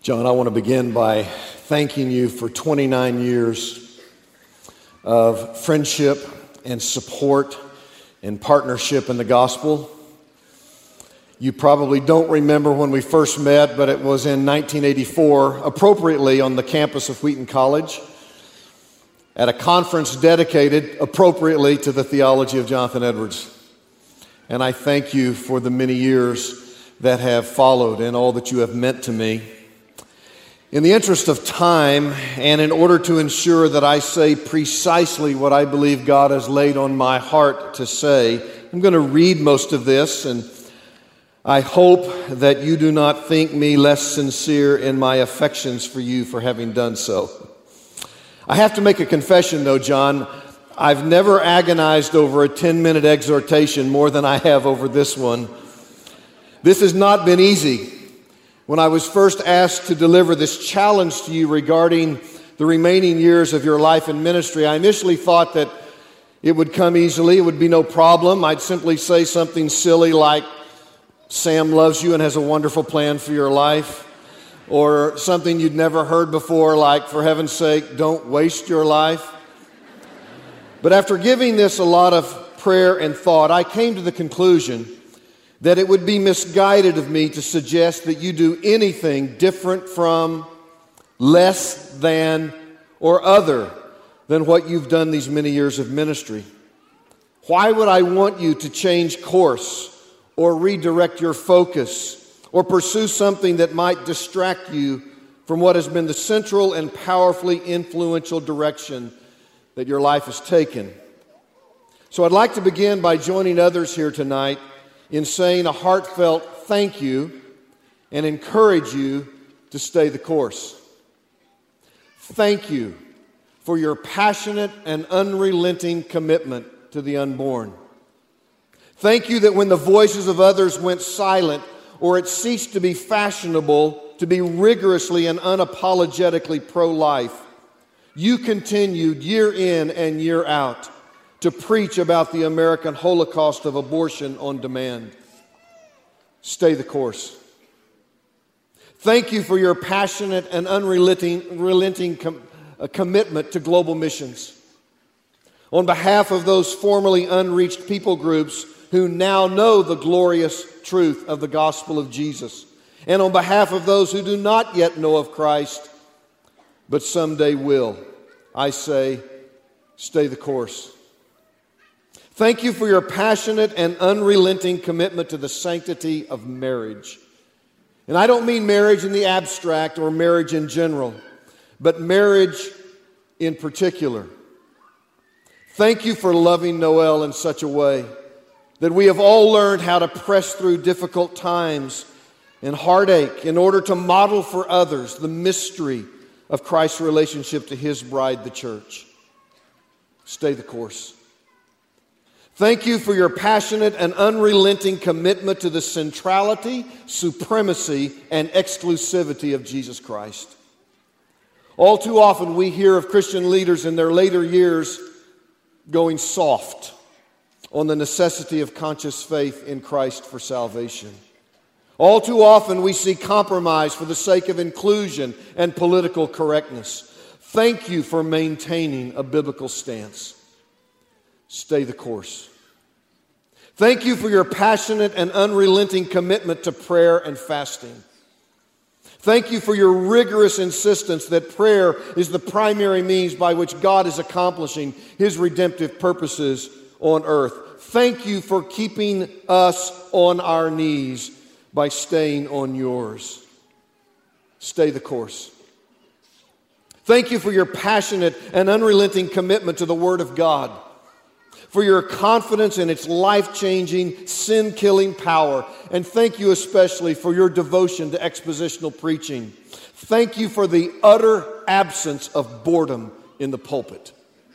John, I want to begin by thanking you for 29 years of friendship and support and partnership in the gospel. You probably don't remember when we first met, but it was in 1984, appropriately on the campus of Wheaton College, at a conference dedicated appropriately to the theology of Jonathan Edwards. And I thank you for the many years that have followed and all that you have meant to me. In the interest of time, and in order to ensure that I say precisely what I believe God has laid on my heart to say, I'm going to read most of this, and I hope that you do not think me less sincere in my affections for you for having done so. I have to make a confession, though, John. I've never agonized over a 10-minute exhortation more than I have over this one. This has not been easy. When I was first asked to deliver this challenge to you regarding the remaining years of your life in ministry, I initially thought that it would come easily, it would be no problem. I'd simply say something silly like, Sam loves you and has a wonderful plan for your life, or something you'd never heard before like, for heaven's sake, don't waste your life. But after giving this a lot of prayer and thought, I came to the conclusion that it would be misguided of me to suggest that you do anything different from, less than, or other than what you've done these many years of ministry. Why would I want you to change course or redirect your focus or pursue something that might distract you from what has been the central and powerfully influential direction that your life has taken? So I'd like to begin by joining others here tonight in saying a heartfelt thank you and encourage you to stay the course. Thank you for your passionate and unrelenting commitment to the unborn. Thank you that when the voices of others went silent or it ceased to be fashionable to be rigorously and unapologetically pro-life, you continued year in and year out to preach about the American Holocaust of abortion on demand. Stay the course. Thank you for your passionate and unrelenting commitment to global missions. On behalf of those formerly unreached people groups who now know the glorious truth of the gospel of Jesus, and on behalf of those who do not yet know of Christ, but someday will, I say, stay the course. Thank you for your passionate and unrelenting commitment to the sanctity of marriage. And I don't mean marriage in the abstract or marriage in general, but marriage in particular. Thank you for loving Noel in such a way that we have all learned how to press through difficult times and heartache in order to model for others the mystery of Christ's relationship to His bride, the church. Stay the course. Thank you for your passionate and unrelenting commitment to the centrality, supremacy, and exclusivity of Jesus Christ. All too often we hear of Christian leaders in their later years going soft on the necessity of conscious faith in Christ for salvation. All too often we see compromise for the sake of inclusion and political correctness. Thank you for maintaining a biblical stance. Stay the course. Thank you for your passionate and unrelenting commitment to prayer and fasting. Thank you for your rigorous insistence that prayer is the primary means by which God is accomplishing His redemptive purposes on earth. Thank you for keeping us on our knees by staying on yours. Stay the course. Thank you for your passionate and unrelenting commitment to the Word of God, for your confidence in its life-changing, sin-killing power, and thank you especially for your devotion to expositional preaching. Thank you for the utter absence of boredom in the pulpit.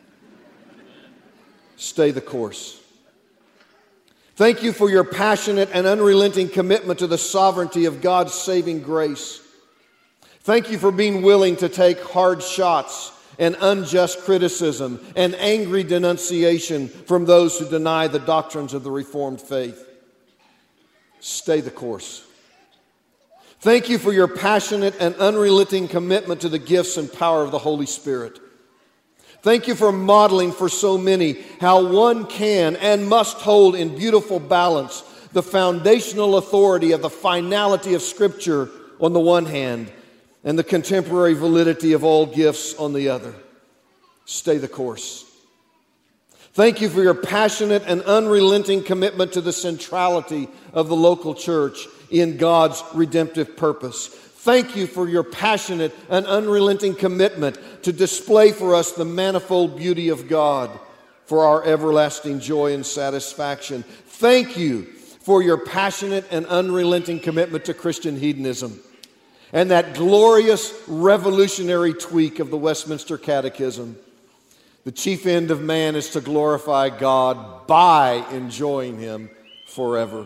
Stay the course. Thank you for your passionate and unrelenting commitment to the sovereignty of God's saving grace. Thank you for being willing to take hard shots and unjust criticism and angry denunciation from those who deny the doctrines of the Reformed faith. Stay the course. Thank you for your passionate and unrelenting commitment to the gifts and power of the Holy Spirit. Thank you for modeling for so many how one can and must hold in beautiful balance the foundational authority of the finality of Scripture on the one hand and the contemporary validity of all gifts on the other. Stay the course. Thank you for your passionate and unrelenting commitment to the centrality of the local church in God's redemptive purpose. Thank you for your passionate and unrelenting commitment to display for us the manifold beauty of God for our everlasting joy and satisfaction. Thank you for your passionate and unrelenting commitment to Christian hedonism and that glorious revolutionary tweak of the Westminster Catechism. The chief end of man is to glorify God by enjoying Him forever.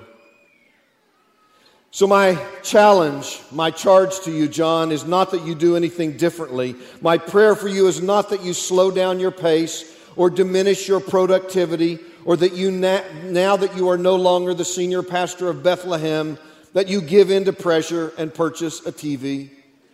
So my charge to you, John, is not that you do anything differently. My prayer for you is not that you slow down your pace or diminish your productivity, or that you now that you are no longer the senior pastor of Bethlehem, that you give in to pressure and purchase a TV.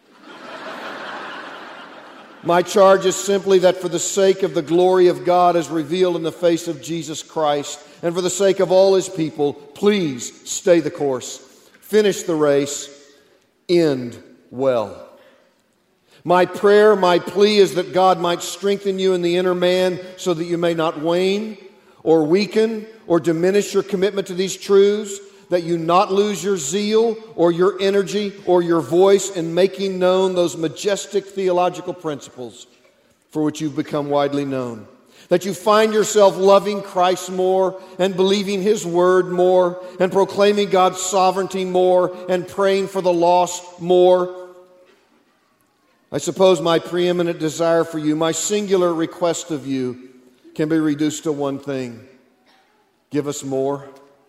My charge is simply that for the sake of the glory of God as revealed in the face of Jesus Christ, and for the sake of all His people, please stay the course. Finish the race. End well. My prayer, my plea is that God might strengthen you in the inner man so that you may not wane or weaken or diminish your commitment to these truths, that you not lose your zeal or your energy or your voice in making known those majestic theological principles for which you've become widely known. That you find yourself loving Christ more and believing His word more and proclaiming God's sovereignty more and praying for the lost more. I suppose my preeminent desire for you, my singular request of you, can be reduced to one thing. Give us more.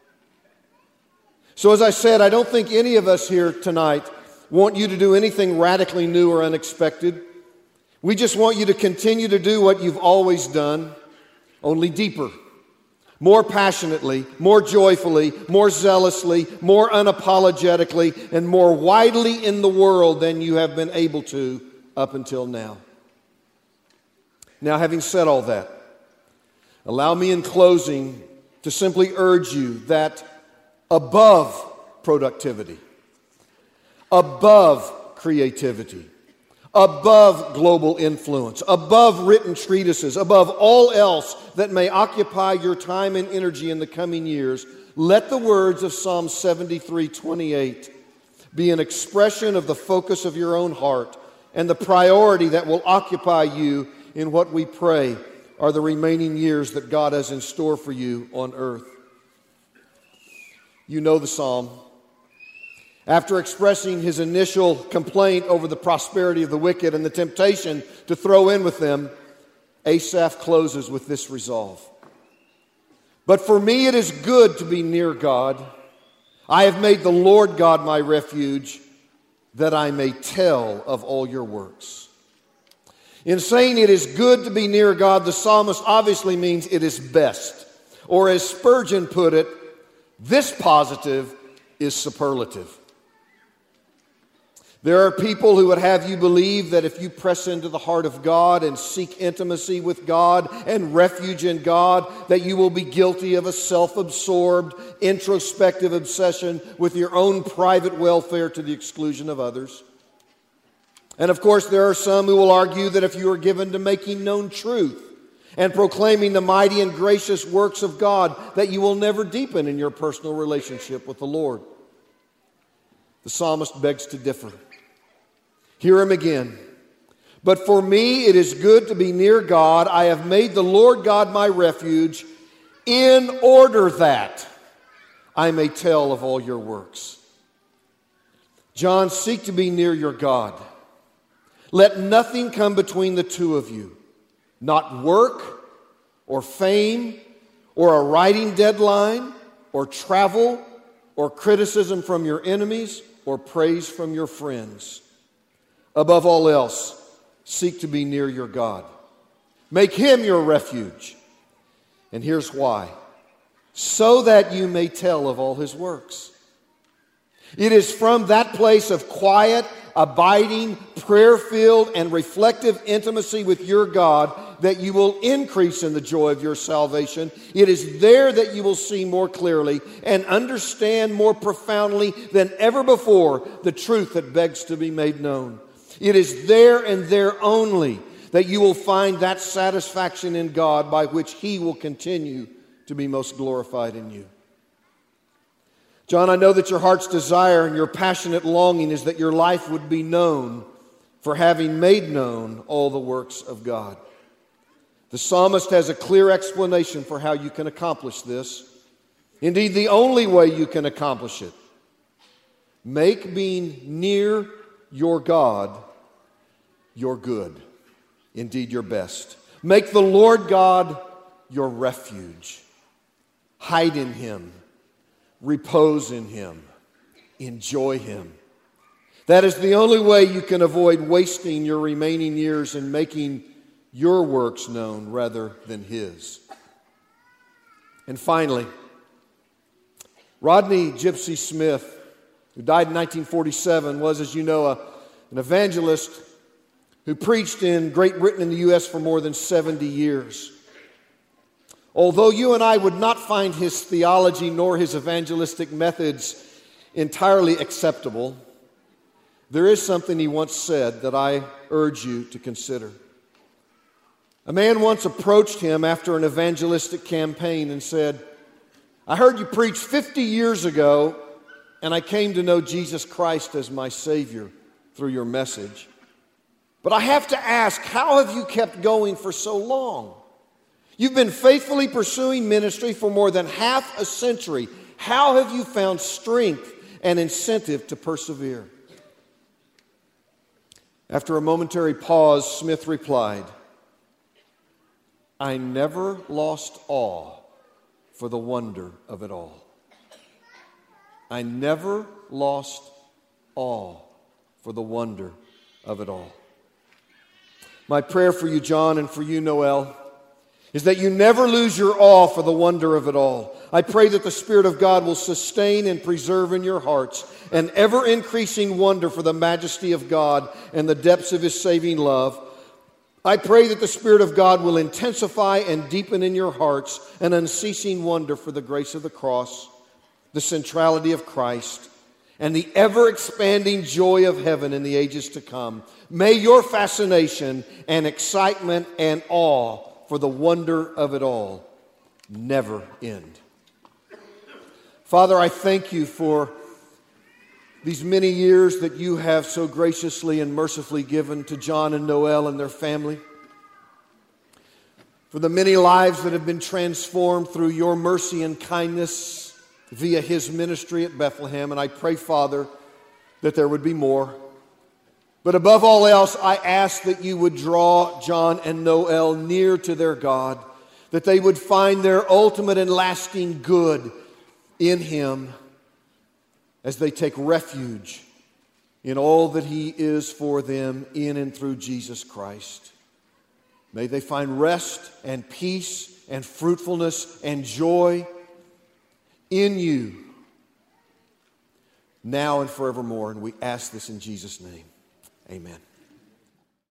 So as I said, I don't think any of us here tonight want you to do anything radically new or unexpected. We just want you to continue to do what you've always done, only deeper, more passionately, more joyfully, more zealously, more unapologetically, and more widely in the world than you have been able to up until now. Now, having said all that, allow me in closing to simply urge you that above productivity, above creativity, above global influence, above written treatises, above all else that may occupy your time and energy in the coming years, let the words of Psalm 73:28 be an expression of the focus of your own heart and the priority that will occupy you in what we pray are the remaining years that God has in store for you on earth. You know the psalm. After expressing his initial complaint over the prosperity of the wicked and the temptation to throw in with them, Asaph closes with this resolve. But for me it is good to be near God. I have made the Lord God my refuge, that I may tell of all your works. In saying it is good to be near God, the psalmist obviously means it is best. Or as Spurgeon put it, this positive is superlative. There are people who would have you believe that if you press into the heart of God and seek intimacy with God and refuge in God, that you will be guilty of a self-absorbed, introspective obsession with your own private welfare to the exclusion of others. And of course, there are some who will argue that if you are given to making known truth and proclaiming the mighty and gracious works of God, that you will never deepen in your personal relationship with the Lord. The psalmist begs to differ. Hear him again. But for me it is good to be near God. I have made the Lord God my refuge, in order that I may tell of all your works. John, seek to be near your God. Let nothing come between the two of you. Not work or fame or a writing deadline or travel or criticism from your enemies or praise from your friends. Above all else, seek to be near your God. Make Him your refuge. And here's why. So that you may tell of all His works. It is from that place of quiet, abiding, prayer-filled, and reflective intimacy with your God that you will increase in the joy of your salvation. It is there that you will see more clearly and understand more profoundly than ever before the truth that begs to be made known. It is there and there only that you will find that satisfaction in God by which He will continue to be most glorified in you. John, I know that your heart's desire and your passionate longing is that your life would be known for having made known all the works of God. The psalmist has a clear explanation for how you can accomplish this. Indeed, the only way you can accomplish it. Make being near your God your good, indeed your best. Make the Lord God your refuge. Hide in Him. Repose in Him. Enjoy Him. That is the only way you can avoid wasting your remaining years in making your works known rather than His. And finally, Rodney Gypsy Smith, who died in 1947, was, as you know, an evangelist who preached in Great Britain and the U.S. for more than 70 years. Although you and I would not find his theology nor his evangelistic methods entirely acceptable, there is something he once said that I urge you to consider. A man once approached him after an evangelistic campaign and said, "I heard you preach 50 years ago, and I came to know Jesus Christ as my Savior through your message. But I have to ask, how have you kept going for so long? You've been faithfully pursuing ministry for more than half a century. How have you found strength and incentive to persevere?" After a momentary pause, Smith replied, "I never lost awe for the wonder of it all." I never lost awe for the wonder of it all. My prayer for you, John, and for you, Noel, is that you never lose your awe for the wonder of it all. I pray that the Spirit of God will sustain and preserve in your hearts an ever-increasing wonder for the majesty of God and the depths of His saving love. I pray that the Spirit of God will intensify and deepen in your hearts an unceasing wonder for the grace of the cross, the centrality of Christ, and the ever-expanding joy of heaven in the ages to come. May your fascination and excitement and awe for the wonder of it all never end. Father, I thank you for these many years that you have so graciously and mercifully given to John and Noel and their family, for the many lives that have been transformed through your mercy and kindness via his ministry at Bethlehem. And I pray, Father, that there would be more. But above all else, I ask that you would draw John and Noel near to their God, that they would find their ultimate and lasting good in Him as they take refuge in all that He is for them in and through Jesus Christ. May they find rest and peace and fruitfulness and joy in you now and forevermore. And we ask this in Jesus' name. Amen.